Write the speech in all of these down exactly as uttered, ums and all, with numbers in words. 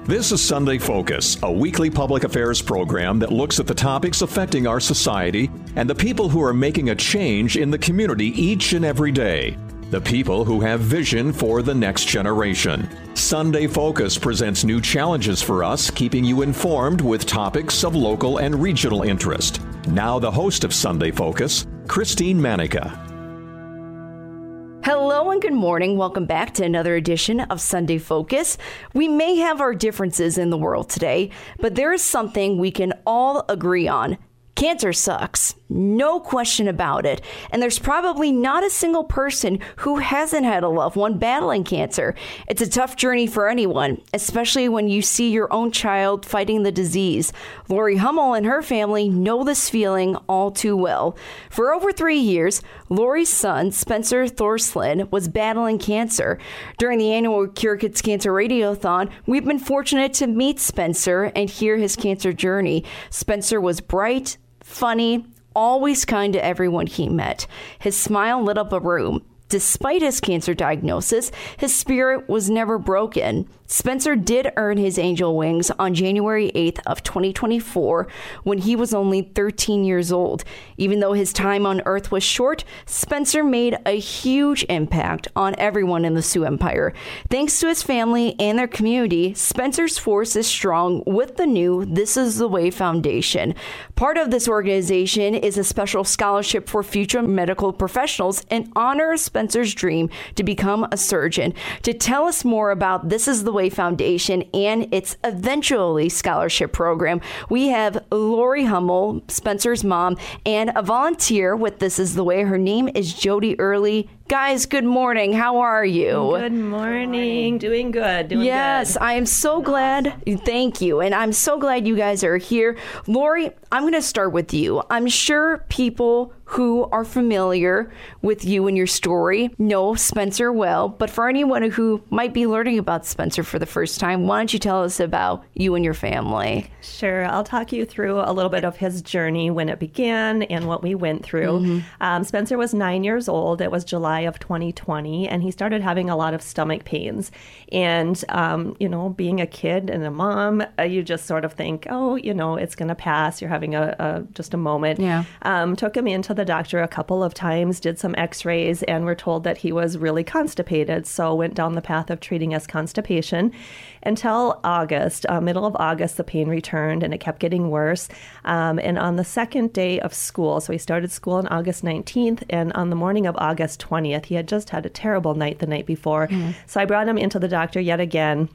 This is Sunday Focus, a weekly public affairs program that looks at the topics affecting our society and the people who are making a change in the community each and every day. The people who have vision for the next generation. Sunday Focus presents new challenges for us, keeping you informed with topics of local and regional interest. Now the host of Sunday Focus, Christine Manica. Hello and good morning. Welcome back to another edition of Sunday Focus. We may have our differences in the world today, but there is something we can all agree on. Cancer sucks. No question about it. And there's probably not a single person who hasn't had a loved one battling cancer. It's a tough journey for anyone, especially when you see your own child fighting the disease. Lori Hummel and her family know this feeling all too well. For over three years, Lori's son, Spencer Thorslin, was battling cancer. During the annual Cure Kids Cancer Radiothon, we've been fortunate to meet Spencer and hear his cancer journey. Spencer was bright, funny, always kind to everyone he met. His smile lit up a room. Despite his cancer diagnosis, his spirit was never broken. Spencer did earn his angel wings on January eighth of twenty twenty-four when he was only thirteen years old. Even though his time on Earth was short, Spencer made a huge impact on everyone in the Sioux Empire. Thanks to his family and their community, Spencer's force is strong with the new This Is the Way Foundation. Part of this organization is a special scholarship for future medical professionals in honor of Spencer's dream to become a surgeon. To tell us more about This Is the Way Foundation and its eventually scholarship program, we have Lori Hummel, Spencer's mom, and a volunteer with This Is the Way. Her name is Jody Early. Guys, good morning. How are you? Good morning. Doing good. Doing yes, good. I am so glad. Thank you. And I'm so glad you guys are here. Lori, I'm going to start with you. I'm sure people who are familiar with you and your story know Spencer well, but for anyone who might be learning about Spencer for the first time, why don't you tell us about you and your family? Sure. I'll talk you through a little bit of his journey, when it began and what we went through. Mm-hmm. Um, Spencer was nine years old. It was July of twenty twenty, and he started having a lot of stomach pains. And, um, you know, being a kid and a mom, uh, you just sort of think, oh, you know, it's going to pass. You're having a, a just a moment. Yeah. Um, took him into the doctor a couple of times, did some x-rays, and were told that he was really constipated. So went down the path of treating as constipation until August. Uh, middle of August, the pain returned and it kept getting worse. Um, and on the second day of school, so he started school on August nineteenth, and on the morning of August twentieth, he had just had a terrible night the night before. Mm. So I brought him into the doctor yet again.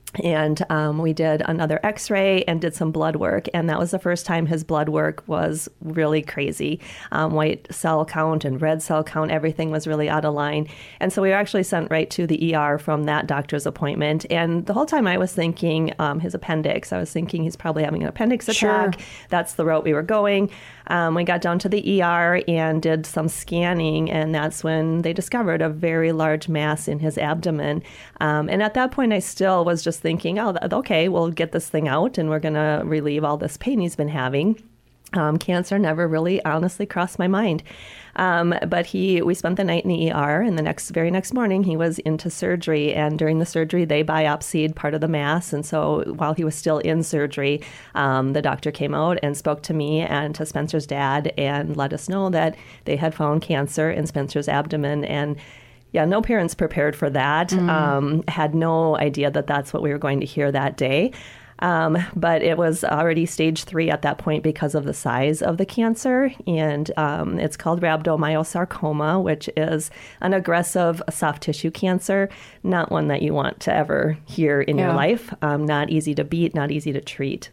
And um, we did another x-ray and did some blood work. And that was the first time his blood work was really crazy. Um, white cell count and red cell count, everything was really out of line. And so we were actually sent right to the E R from that doctor's appointment. And the whole time I was thinking um, his appendix. I was thinking he's probably having an appendix attack. Sure. That's the route we were going. Um, we got down to the E R and did some scanning, and that's when they discovered a very large mass in his abdomen. Um, and at that point, I still was just thinking, oh, okay, we'll get this thing out and we're going to relieve all this pain he's been having. Um, cancer never really honestly crossed my mind. Um, but he, we spent the night in the E R, and the next, very next morning he was into surgery. And during the surgery, they biopsied part of the mass. And so while he was still in surgery, um, the doctor came out and spoke to me and to Spencer's dad and let us know that they had found cancer in Spencer's abdomen. And yeah, no parents prepared for that, mm. um, had no idea that that's what we were going to hear that day. Um, but it was already stage three at that point because of the size of the cancer. And um, it's called rhabdomyosarcoma, which is an aggressive soft tissue cancer, not one that you want to ever hear in yeah. your life. Um, not easy to beat, not easy to treat.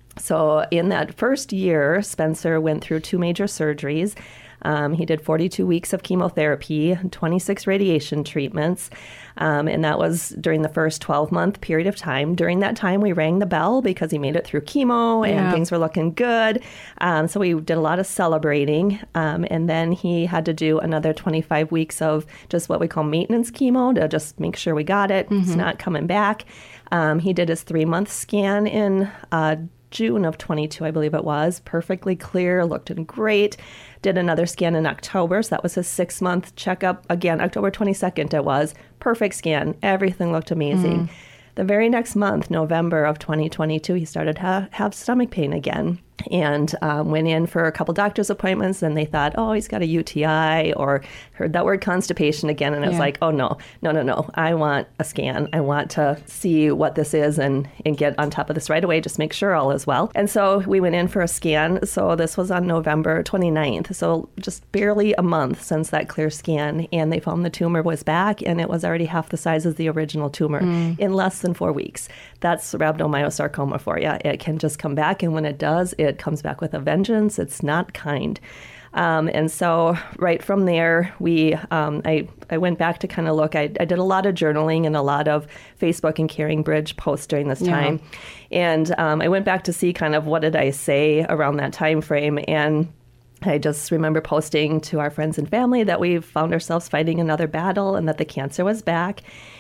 So in that first year, Spencer went through two major surgeries. Um, he did forty-two weeks of chemotherapy, twenty-six radiation treatments, um, and that was during the first twelve-month period of time. During that time, we rang the bell because he made it through chemo and yeah. things were looking good. Um, so we did a lot of celebrating, um, and then he had to do another twenty-five weeks of just what we call maintenance chemo to just make sure we got it. Mm-hmm. It's not coming back. Um, he did his three-month scan in uh, June of twenty-two, I believe it was. Perfectly clear, looked great. Did another scan in October, so that was his six-month checkup. Again, October twenty-second it was. Perfect scan. Everything looked amazing. Mm. The very next month, November of twenty twenty-two, he started to ha- have stomach pain again. And um, went in for a couple doctor's appointments, and they thought, oh, he's got a U T I, or heard that word constipation again. And I was Yeah. like, oh, no, no, no, no. I want a scan. I want to see what this is and, and get on top of this right away, just make sure all is well. And so we went in for a scan. So this was on November twenty-ninth. So just barely a month since that clear scan. And they found the tumor was back, and it was already half the size of the original tumor mm. in less than four weeks. That's rhabdomyosarcoma for you. It can just come back. And when it does, it It comes back with a vengeance. It's not kind. Um, and so right from there, we um, I, I went back to kind of look. I, I did a lot of journaling and a lot of Facebook and Caring Bridge posts during this time. Yeah. And um, I went back to see kind of what did I say around that time frame. And I just remember posting to our friends and family that we found ourselves fighting another battle and that the cancer was back.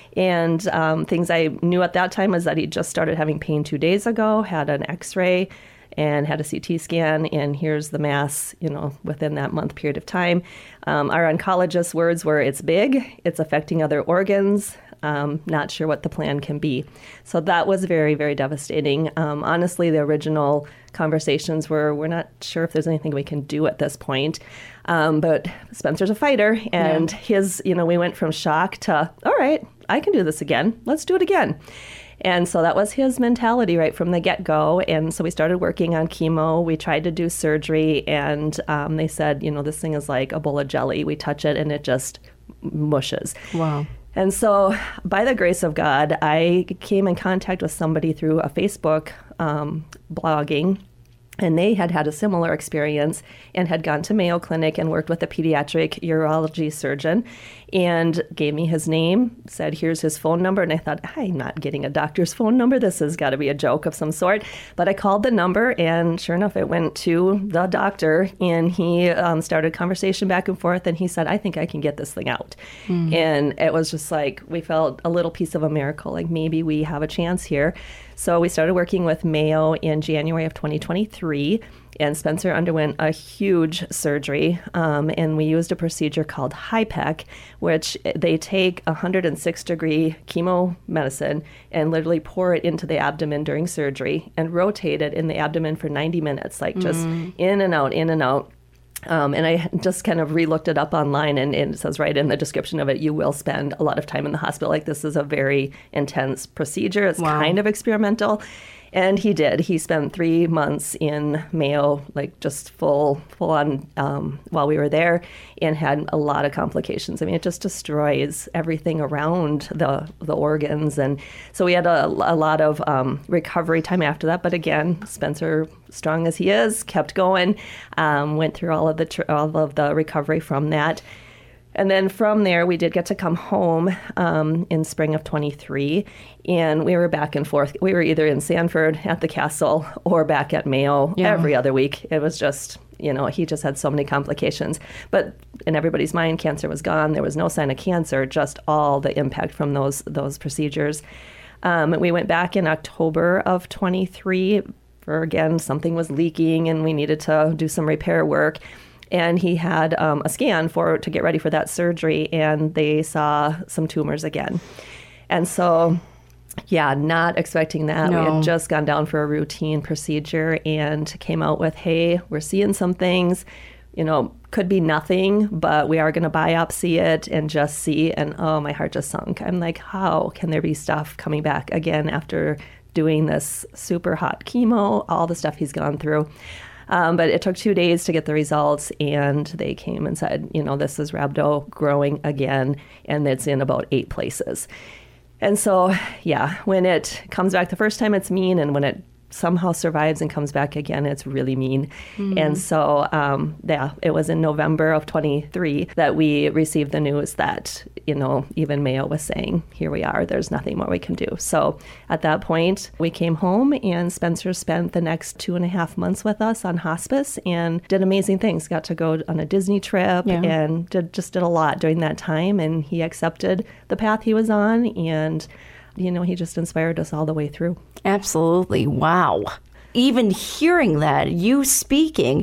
And um, things I knew at that time was that he just started having pain two days ago, had an x-ray, and had a C T scan, and here's the mass, you know, within that month period of time. Um, our oncologist's words were, it's big, it's affecting other organs, um, not sure what the plan can be. So that was very, very devastating. Um, honestly, the original conversations were, we're not sure if there's anything we can do at this point. Um, but Spencer's a fighter, and yeah. his, you know, we went from shock to, all right, I can do this again. Let's do it again. And so that was his mentality right from the get-go. And so we started working on chemo. We tried to do surgery, and um, they said, you know, this thing is like a bowl of jelly. We touch it, and it just mushes. Wow. And so by the grace of God, I came in contact with somebody through a Facebook um, blogging. And they had had a similar experience and had gone to Mayo Clinic and worked with a pediatric urology surgeon and gave me his name, said, here's his phone number. And I thought, I'm not getting a doctor's phone number. This has got to be a joke of some sort. But I called the number, and sure enough, it went to the doctor. And he um, started conversation back and forth. And he said, I think I can get this thing out. Mm. And it was just like, we felt a little piece of a miracle, like maybe we have a chance here. So we started working with Mayo in January of twenty twenty-three, and Spencer underwent a huge surgery, um, and we used a procedure called HIPEC, which they take one hundred six degree chemo medicine and literally pour it into the abdomen during surgery and rotate it in the abdomen for ninety minutes, like just mm. in and out, in and out. Um, and I just kind of re-looked it up online, and, and it says right in the description of it, you will spend a lot of time in the hospital. Like, this is a very intense procedure. It's wow. kind of experimental. And he did. He spent three months in Mayo, like just full, full on um, while we were there, and had a lot of complications. I mean, it just destroys everything around the the organs. And so we had a, a lot of um, recovery time after that. But again, Spencer, strong as he is, kept going, um, went through all of the tr- all of the recovery from that. And then from there, we did get to come home um, in spring of twenty-three, and we were back and forth. We were either in Sanford at the castle or back at Mayo yeah. every other week. It was just, you know, he just had so many complications. But in everybody's mind, cancer was gone. There was no sign of cancer, just all the impact from those those procedures. Um, we went back in October of twenty-three for, again, something was leaking, and we needed to do some repair work. And he had um, a scan for to get ready for that surgery, and they saw some tumors again. And so, yeah, not expecting that. No. We had just gone down for a routine procedure and came out with, hey, we're seeing some things, you know, could be nothing, but we are going to biopsy it and just see. And oh, my heart just sunk. I'm like, how can there be stuff coming back again after doing this super hot chemo, all the stuff he's gone through? Um, but it took two days to get the results, and they came and said, you know, this is rhabdo growing again, and it's in about eight places. And so, yeah, when it comes back the first time, it's mean, and when it somehow survives and comes back again, it's really mean. Mm. And so, um, yeah, it was in November of twenty-three that we received the news that, you know, even Mayo was saying, here we are, there's nothing more we can do. So at that point, we came home, and Spencer spent the next two and a half months with us on hospice and did amazing things. Got to go on a Disney trip yeah. and did, just did a lot during that time. And he accepted the path he was on, and you know, he just inspired us all the way through. Absolutely. Wow. Even hearing that, you speaking,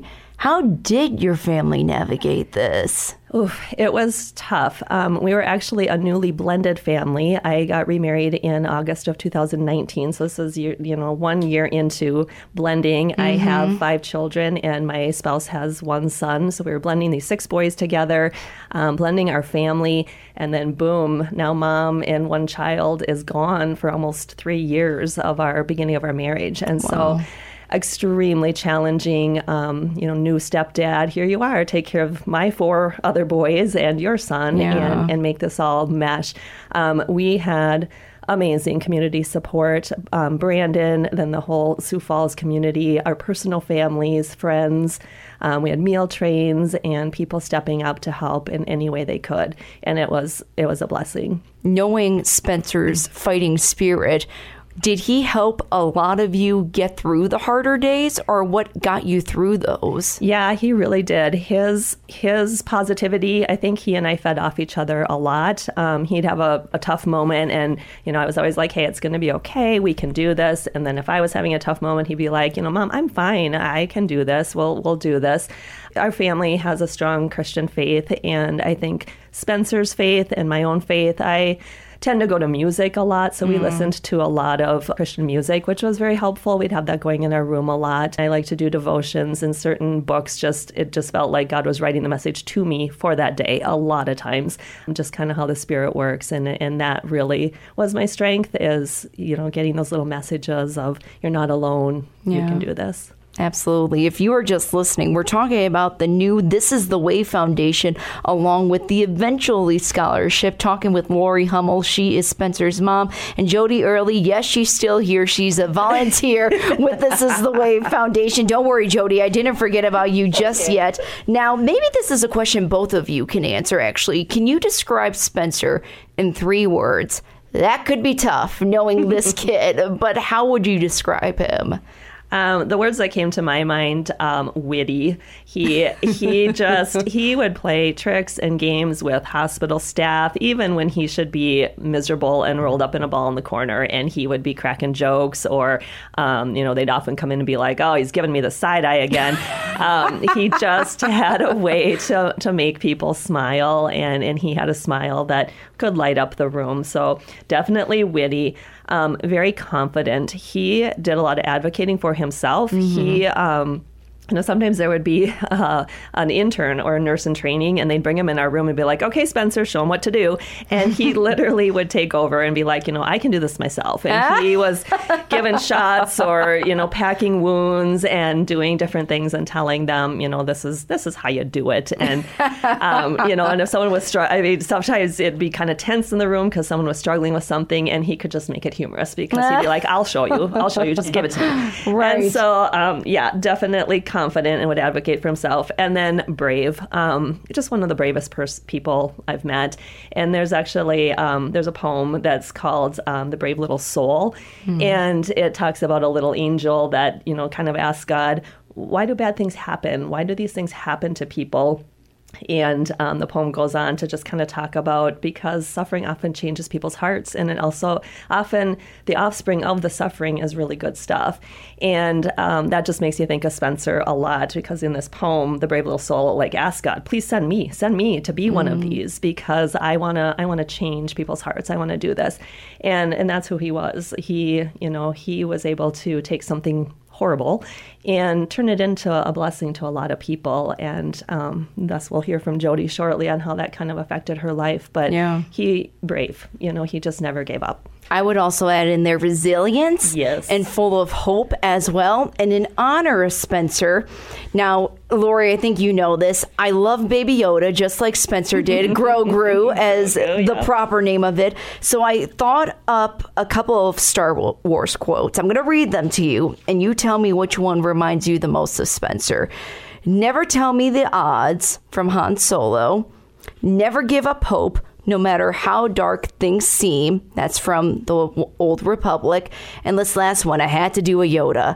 How did your family navigate this? Oof, it was tough. Um, we were actually a newly blended family. I got remarried in August of two thousand nineteen. So this is, you know, one year into blending. Mm-hmm. I have five children and my spouse has one son. So we were blending these six boys together, um, blending our family. And then boom, now mom and one child is gone for almost three years of our beginning of our marriage. And wow. so extremely challenging, um, you know, new stepdad. Here you are, take care of my four other boys and your son, yeah. and, and make this all mesh. Um, we had amazing community support. Um, Brandon, then the whole Sioux Falls community, our personal families, friends. Um, we had meal trains and people stepping up to help in any way they could, and it was it was a blessing. Knowing Spencer's fighting spirit, did he help a lot of you get through the harder days, or what got you through those? Yeah, he really did. His his positivity, I think he and I fed off each other a lot. Um, he'd have a, a tough moment, and you know, I was always like, "Hey, it's going to be okay. We can do this." And then if I was having a tough moment, he'd be like, "You know, Mom, I'm fine. I can do this. We'll we'll do this." Our family has a strong Christian faith, and I think Spencer's faith and my own faith, I tend to go to music a lot, so we mm. listened to a lot of Christian music, which was very helpful. We'd have that going in our room a lot. I like to do devotions and certain books. Just it just felt like God was writing the message to me for that day a lot of times. Just kind of how the Spirit works, and and that really was my strength, is, you know, getting those little messages of you're not alone, yeah. you can do this. Absolutely. If you are just listening, we're talking about the new This Is the Way Foundation, along with the Eventually Scholarship, talking with Lori Hummel. She is Spencer's mom. And Jody Early, yes, she's still here. She's a volunteer with This Is the Way Foundation. Don't worry, Jody, I didn't forget about you just okay. yet. Now, maybe this is a question both of you can answer, actually. Can you describe Spencer in three words? That could be tough, knowing this kid, but how would you describe him? Um, the words that came to my mind, um, witty. He he just, he would play tricks and games with hospital staff, even when he should be miserable and rolled up in a ball in the corner, and he would be cracking jokes, or, um, you know, they'd often come in and be like, oh, he's giving me the side eye again. um, he just had a way to, to make people smile, and, and he had a smile that could light up the room. So definitely witty. Um, very confident. He did a lot of advocating for himself. Mm-hmm. He, um, you know, sometimes there would be uh, an intern or a nurse in training, and they'd bring him in our room and be like, okay, Spencer, show him what to do. And he literally would take over and be like, you know, I can do this myself. And he was giving shots or, you know, packing wounds and doing different things and telling them, you know, this is this is how you do it. And, um, you know, and if someone was, str- I mean, sometimes it'd be kind of tense in the room because someone was struggling with something, and he could just make it humorous because he'd be like, I'll show you. I'll show you. Just give it to me. Right. And so, um, yeah, definitely confident and would advocate for himself, and then brave. Um, just one of the bravest pers- people I've met. And there's actually um, there's a poem that's called um, "The Brave Little Soul," mm. and it talks about a little angel that, you know, kind of asks God, why do bad things happen? Why do these things happen to people? And um, the poem goes on to just kind of talk about, because suffering often changes people's hearts, and it also often the offspring of the suffering is really good stuff. And um, that just makes you think of Spencer a lot, because in this poem, the brave little soul like asks God, please send me, send me to be mm. one of these, because I wanna I wanna change people's hearts. I wanna do this, and and that's who he was. He you know he was able to take something horrible and turn it into a blessing to a lot of people. And um, thus we'll hear from Jody shortly on how that kind of affected her life. But yeah. he, brave, you know, he just never gave up. I would also add in there resilience, yes, and full of hope as well. And in honor of Spencer, now, Lori, I think you know this. I love Baby Yoda, just like Spencer did. Grogu, as oh, yeah. the proper name of it. So I thought up a couple of Star Wars quotes. I'm going to read them to you, and you tell me which one reminds you the most of Spencer. Never tell me the odds, from Han Solo. Never give up hope, no matter how dark things seem. That's from the Old Republic. And this last one, I had to do a Yoda.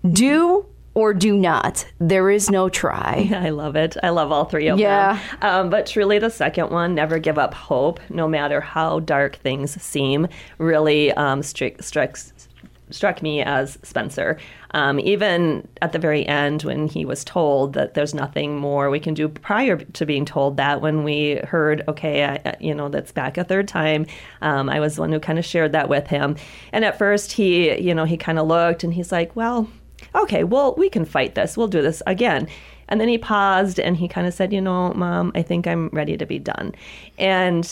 Do or do not. There is no try. I love it. I love all three of yeah. them. Um, but truly the second one, never give up hope, no matter how dark things seem, really um, stri- strikes struck me as Spencer. Um, even at the very end, when he was told that there's nothing more we can do, prior to being told that, when we heard, okay, I, you know, that's back a third time, um, I was the one who kind of shared that with him. And at first he, you know, he kind of looked and he's like, well, okay, well, we can fight this. We'll do this again. And then he paused and he kind of said, you know, Mom, I think I'm ready to be done. And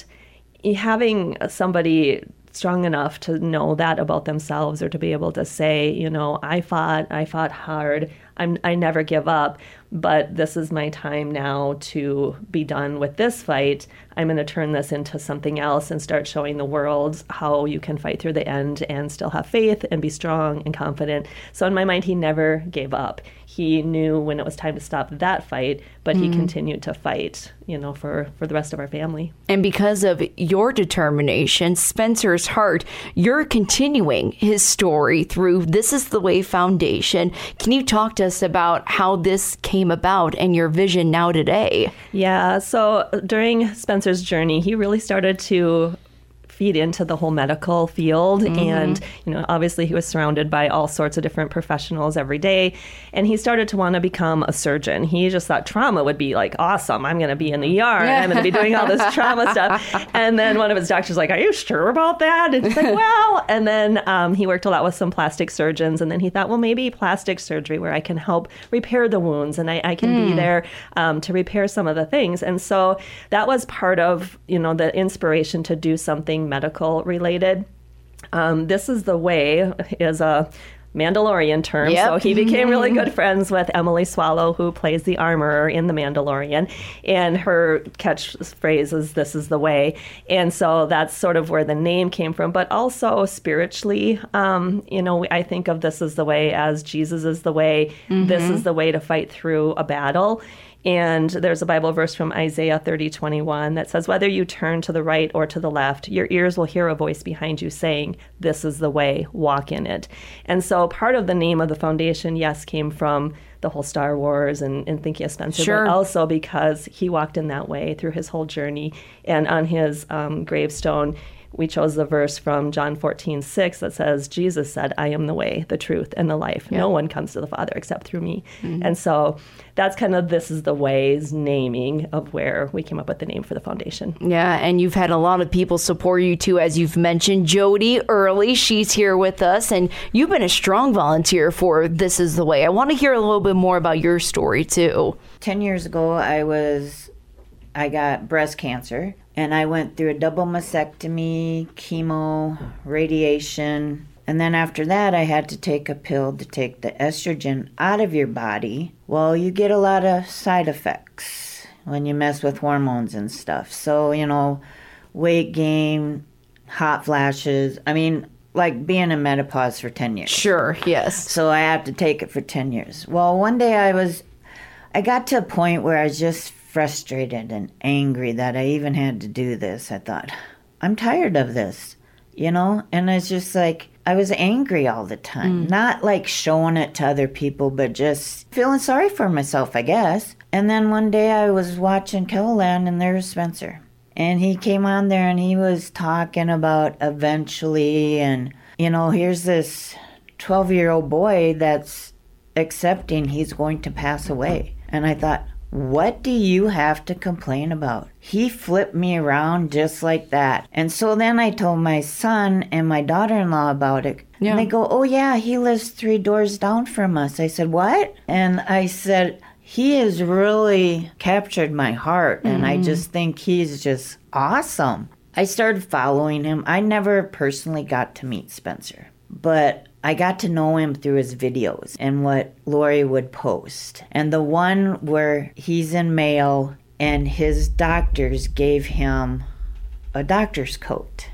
having somebody strong enough to know that about themselves, or to be able to say, you know, I fought, I fought hard, I'm, I never give up, but this is my time now to be done with this fight. I'm going to turn this into something else and start showing the world how you can fight through the end and still have faith and be strong and confident. So in my mind, he never gave up. He knew when it was time to stop that fight, but he mm. continued to fight, you know, for, for the rest of our family. And because of your determination, Spencer's heart, you're continuing his story through This Is the Way Foundation. Can you talk to us about how this came about and your vision now today? Yeah, so during Spencer's journey, he really started to feed into the whole medical field. Mm-hmm. And, you know, obviously he was surrounded by all sorts of different professionals every day. And he started to want to become a surgeon. He just thought trauma would be like, awesome. I'm going to be in the E R and I'm going to be doing all this trauma stuff. And then one of his doctors was like, are you sure about that? And he's like, well, and then um, he worked a lot with some plastic surgeons. And then he thought, well, maybe plastic surgery where I can help repair the wounds and I, I can mm. be there um, to repair some of the things. And so that was part of, you know, the inspiration to do something medical related. Um, This Is the Way is a Mandalorian term. Yep. So he became really good friends with Emily Swallow, who plays the armorer in The Mandalorian. And her catchphrase is, this is the way. And so that's sort of where the name came from. But also spiritually, um, you know, I think of This Is the Way as Jesus is the way. Mm-hmm. This is the way to fight through a battle. And there's a Bible verse from Isaiah thirty twenty-one that says, whether you turn to the right or to the left, your ears will hear a voice behind you saying, this is the way, walk in it. And so part of the name of the foundation, yes, came from the whole Star Wars and, and thinking of Spencer, sure. but also because he walked in that way through his whole journey. And on his um, gravestone, we chose the verse from John fourteen six that says, Jesus said, I am the way, the truth, and the life. Yeah. No one comes to the Father except through me. Mm-hmm. And so that's kind of This Is the Way's naming of where we came up with the name for the foundation. Yeah, and you've had a lot of people support you too, as you've mentioned. Jody Early, she's here with us, and you've been a strong volunteer for This Is the Way. I want to hear a little bit more about your story too. Ten years ago, I was, I got breast cancer. And I went through a double mastectomy, chemo, radiation. And then after that, I had to take a pill to take the estrogen out of your body. Well, you get a lot of side effects when you mess with hormones and stuff. So, you know, weight gain, hot flashes. I mean, like being in menopause for ten years. Sure, yes. So I had to take it for ten years. Well, one day I was, I got to a point where I was just frustrated and angry that I even had to do this. I thought, I'm tired of this, you know? And it's just like, I was angry all the time. Mm. Not like showing it to other people, but just feeling sorry for myself, I guess. And then one day I was watching Kettleland and there was Spencer. And he came on there and he was talking about eventually, and, you know, here's this twelve-year-old boy that's accepting he's going to pass away. And I thought, what do you have to complain about? He flipped me around just like that. And so then I told my son and my daughter-in-law about it. Yeah. And they go, oh yeah, he lives three doors down from us. I said, what? And I said, he has really captured my heart. And mm-hmm. I just think he's just awesome. I started following him. I never personally got to meet Spencer, but I got to know him through his videos and what Lori would post. And the one where he's in Mayo and his doctors gave him a doctor's coat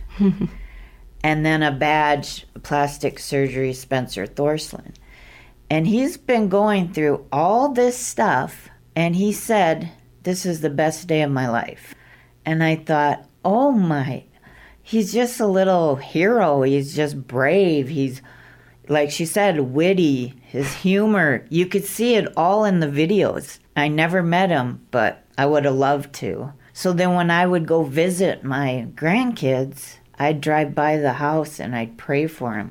and then a badge, plastic surgery, Spencer Thorsland. And he's been going through all this stuff, and he said, this is the best day of my life. And I thought, oh my, he's just a little hero. He's just brave. He's, like she said, witty, his humor. You could see it all in the videos. I never met him, but I would have loved to. So then when I would go visit my grandkids, I'd drive by the house and I'd pray for him.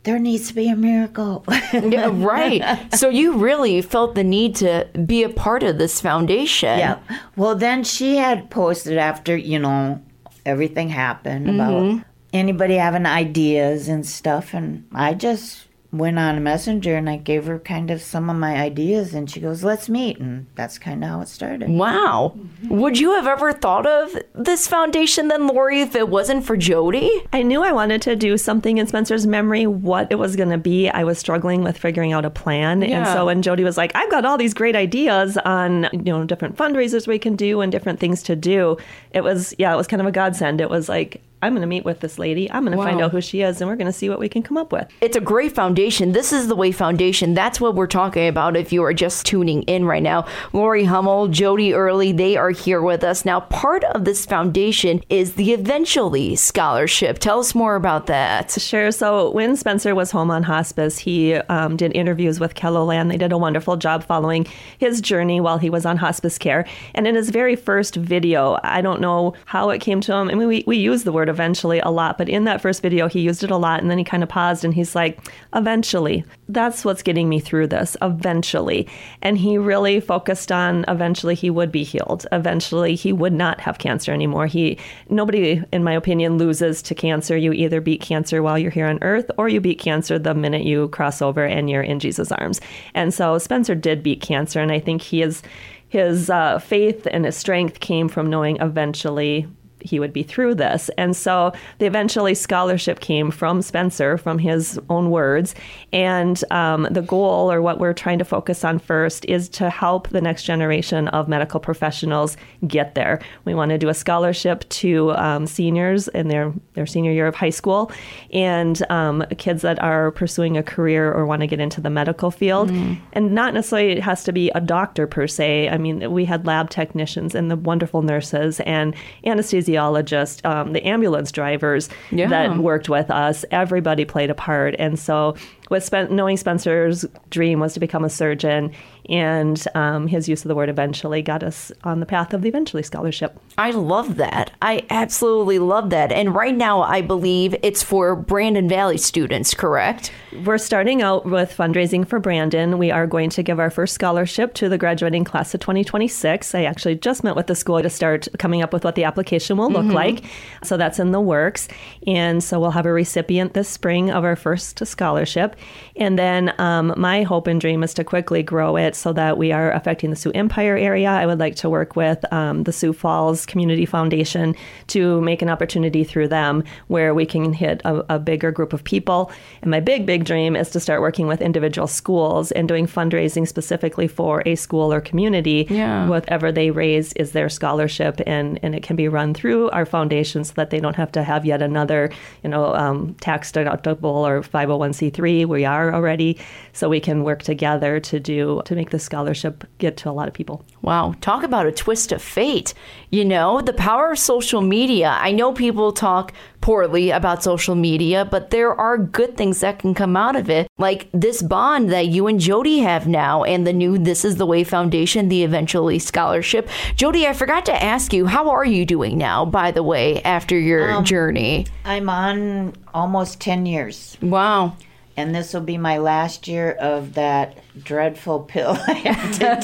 there needs to be a miracle. Yeah, right. So you really felt the need to be a part of this foundation. Yeah. Well, then she had posted after, you know, everything happened mm-hmm. about anybody having ideas and stuff. And I just went on a messenger and I gave her kind of some of my ideas. And she goes, let's meet. And that's kind of how it started. Wow. Mm-hmm. Would you have ever thought of this foundation then, Lori, if it wasn't for Jody? I knew I wanted to do something in Spencer's memory. What it was going to be, I was struggling with figuring out a plan. Yeah. And so when Jody was like, I've got all these great ideas on, you know, different fundraisers we can do and different things to do, it was, yeah, it was kind of a godsend. It was like, I'm going to meet with this lady. I'm going to wow. find out who she is, and we're going to see what we can come up with. It's a great foundation. This is the Way Foundation. That's what we're talking about if you are just tuning in right now. Lori Hummel, Jody Early, they are here with us. Now, part of this foundation is the Eventually Scholarship. Tell us more about that. Sure. So when Spencer was home on hospice, he um, did interviews with KELOLAND. They did a wonderful job following his journey while he was on hospice care. And in his very first video, I don't know how it came to him. I mean, we, we use the word eventually a lot, but in that first video, he used it a lot, and then he kind of paused and he's like, eventually, that's what's getting me through this, eventually. And he really focused on eventually he would be healed. Eventually, he would not have cancer anymore. He, nobody, in my opinion, loses to cancer. You either beat cancer while you're here on earth, or you beat cancer the minute you cross over and you're in Jesus' arms. And so Spencer did beat cancer, and I think he is, his uh, faith and his strength came from knowing eventually he would be through this. And so the Eventually Scholarship came from Spencer, from his own words. And um, the goal, or what we're trying to focus on first, is to help the next generation of medical professionals get there. We want to do a scholarship to um, seniors in their, their senior year of high school, and um, kids that are pursuing a career or want to get into the medical field. Mm. And not necessarily it has to be a doctor per se. I mean, we had lab technicians and the wonderful nurses and anesthesiologists, um, the ambulance drivers yeah. that worked with us. Everybody played a part. And so with Spen- knowing Spencer's dream was to become a surgeon, and um, his use of the word eventually got us on the path of the Eventually Scholarship. I love that. I absolutely love that. And right now, I believe it's for Brandon Valley students, correct? We're starting out with fundraising for Brandon. We are going to give our first scholarship to the graduating class of twenty twenty-six. I actually just met with the school to start coming up with what the application will look mm-hmm. like. So that's in the works. And so we'll have a recipient this spring of our first scholarship. And then um, my hope and dream is to quickly grow it so that we are affecting the Sioux Empire area. I would like to work with um, the Sioux Falls Community Foundation to make an opportunity through them where we can hit a, a bigger group of people. And my big, big dream is to start working with individual schools and doing fundraising specifically for a school or community. Yeah. Whatever they raise is their scholarship, and, and it can be run through our foundation so that they don't have to have yet another, you know, um, tax deductible or five oh one c three. We are already, so we can work together to do to make the scholarship get to a lot of people. Wow, talk about a twist of fate. You know, the power of social media. I know people talk poorly about social media, but there are good things that can come out of it, like this bond that you and Jody have now, and the new This Is the Way Foundation, the Eventually Scholarship. Jody, I forgot to ask you, how are you doing now, by the way, after your um, journey? I'm on almost ten years. Wow. And this will be my last year of that dreadful pill I have to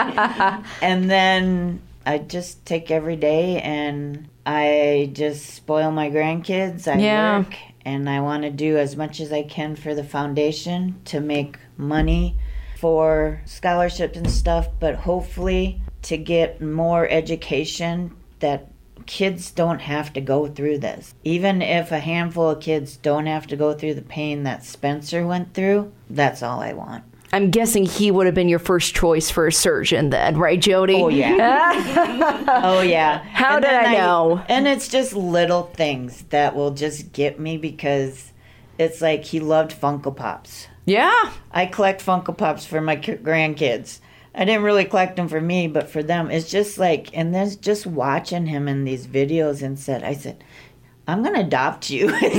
take. And then I just take every day, and I just spoil my grandkids. I yeah. work, and I want to do as much as I can for the foundation to make money for scholarships and stuff, but hopefully to get more education that kids don't have to go through this. Even if a handful of kids don't have to go through the pain that Spencer went through, that's all I want. I'm guessing he would have been your first choice for a surgeon then, right, Jody? Oh, yeah. oh, yeah. How and did I know? I, and it's just little things that will just get me, because it's like he loved Funko Pops. Yeah. I collect Funko Pops for my grandkids. I didn't really collect them for me, but for them. It's just like, and then just watching him in these videos and said, I said, I'm going to adopt you. You're going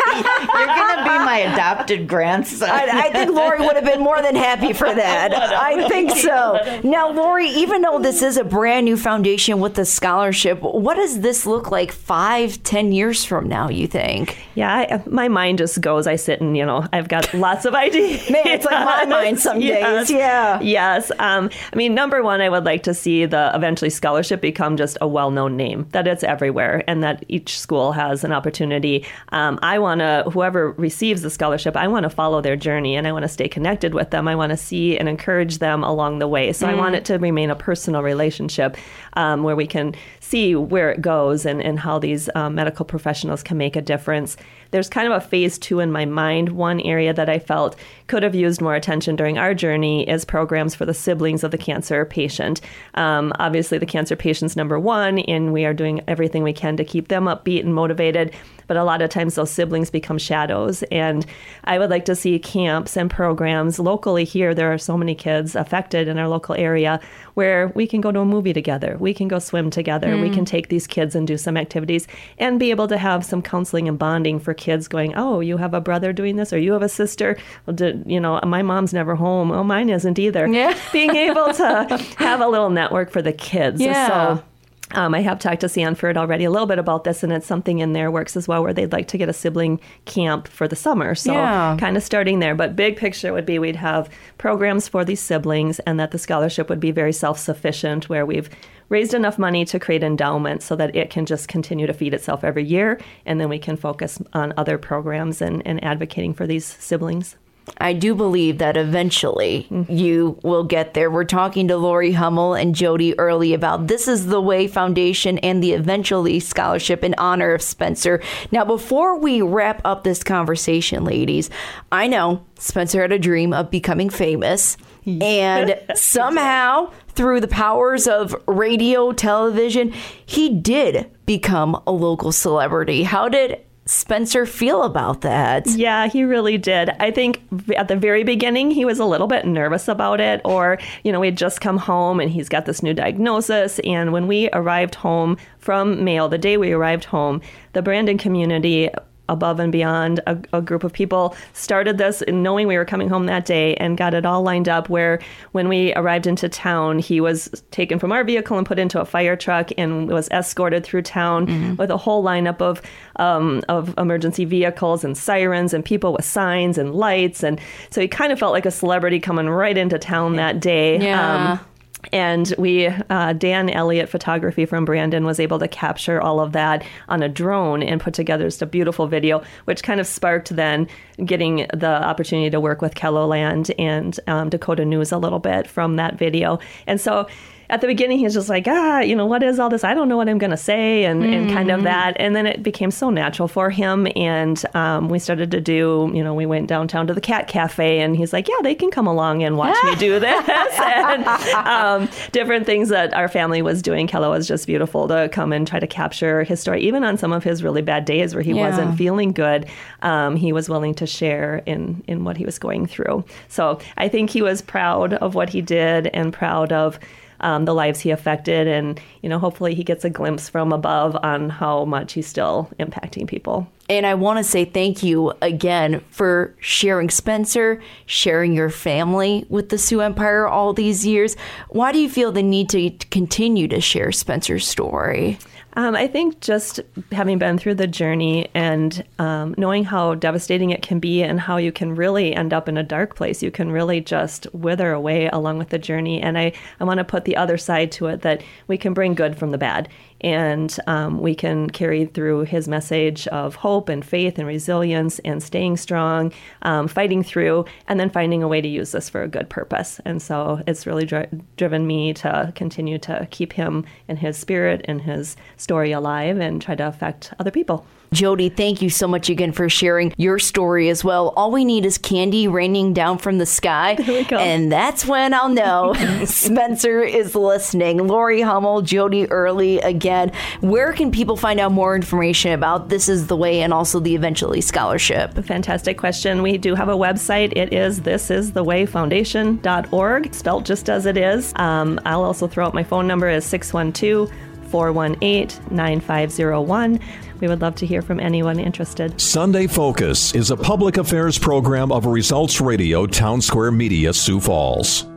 to be my adopted grandson. I, I think Lori would have been more than happy for that. I think so. Now, Lori, even though this is a brand new foundation with the scholarship, what does this look like five, ten years from now, you think? Yeah, I, my mind just goes. I sit and, you know, I've got lots of ideas. Man, it's like my mind some yes. days. Yeah. Yes. Um, I mean, number one, I would like to see the Eventually Scholarship become just a well-known name, that it's everywhere and that each school has an opportunity. Um, I want to, whoever receives the scholarship, I want to follow their journey and I want to stay connected with them. I want to see and encourage them along the way. So mm. I want it to remain a personal relationship um, where we can see where it goes and, and how these um, medical professionals can make a difference. There's kind of a phase two in my mind. One area that I felt could have used more attention during our journey is programs for the siblings of the cancer patient. Um, obviously, the cancer patient's number one, and we are doing everything we can to keep them upbeat and motivated. But a lot of times those siblings become shadows. And I would like to see camps and programs locally here. There are so many kids affected in our local area where we can go to a movie together. We can go swim together. Mm. We can take these kids and do some activities and be able to have some counseling and bonding for kids going, oh, you have a brother doing this or you have a sister. Well, did, you know, my mom's never home. Oh, mine isn't either. Yeah. Being able to have a little network for the kids. Yeah. So Um, I have talked to Sanford already a little bit about this, and it's something in their works as well where they'd like to get a sibling camp for the summer. So yeah. kind of starting there. But big picture would be we'd have programs for these siblings and that the scholarship would be very self-sufficient where we've raised enough money to create endowments so that it can just continue to feed itself every year. And then we can focus on other programs and, and advocating for these siblings. I do believe that eventually you will get there. We're talking to Lori Hummel and Jody Early about This Is the Way Foundation and the Eventually Scholarship in honor of Spencer. Now, before we wrap up this conversation, ladies, I know Spencer had a dream of becoming famous. And somehow, through the powers of radio, television, he did become a local celebrity. How did Spencer feel about that? Yeah, he really did. I think at the very beginning, he was a little bit nervous about it. Or, you know, we had just come home and he's got this new diagnosis. And when we arrived home from Mayo, the day we arrived home, the Brandon community Above and Beyond, a, a group of people started this knowing we were coming home that day and got it all lined up where when we arrived into town, he was taken from our vehicle and put into a fire truck and was escorted through town mm-hmm. with a whole lineup of um, of emergency vehicles and sirens and people with signs and lights. And so he kind of felt like a celebrity coming right into town that day. Yeah. Um, And we, uh, Dan Elliott Photography from Brandon was able to capture all of that on a drone and put together just a beautiful video, which kind of sparked then getting the opportunity to work with Kelloland and um, Dakota News a little bit from that video. And so at the beginning, he's just like, ah, you know, what is all this? I don't know what I'm going to say and, mm. and kind of that. And then it became so natural for him. And um, we started to do, you know, we went downtown to the Cat Cafe and he's like, yeah, they can come along and watch me do this. And um, different things that our family was doing. Kello was just beautiful to come and try to capture his story. Even on some of his really bad days where he yeah. wasn't feeling good, um, he was willing to share in, in what he was going through. So I think he was proud of what he did and proud of Um, the lives he affected. And, you know, hopefully he gets a glimpse from above on how much he's still impacting people. And I want to say thank you again for sharing Spencer, sharing your family with the Sioux Empire all these years. Why do you feel the need to continue to share Spencer's story? Um, I think just having been through the journey and um, knowing how devastating it can be and how you can really end up in a dark place. You can really just wither away along with the journey. And I, I want to put the other side to it, that we can bring good from the bad. And um, we can carry through his message of hope and faith and resilience and staying strong, um, fighting through, and then finding a way to use this for a good purpose. And so it's really dri- driven me to continue to keep him and his spirit and his story alive and try to affect other people. Jody, thank you so much again for sharing your story as well. All we need is candy raining down from the sky. There we go. And that's when I'll know Spencer is listening. Lori Hummel, Jody Early again. Where can people find out more information about This Is the Way and also the Eventually Scholarship? A fantastic question. We do have a website. It is this is the way foundation dot org, spelled just as it is. Um, I'll also throw out my phone number is six one two, four four one eight, nine five zero one. We would love to hear from anyone interested. Sunday Focus is a public affairs program of Results Radio Town Square Media, Sioux Falls.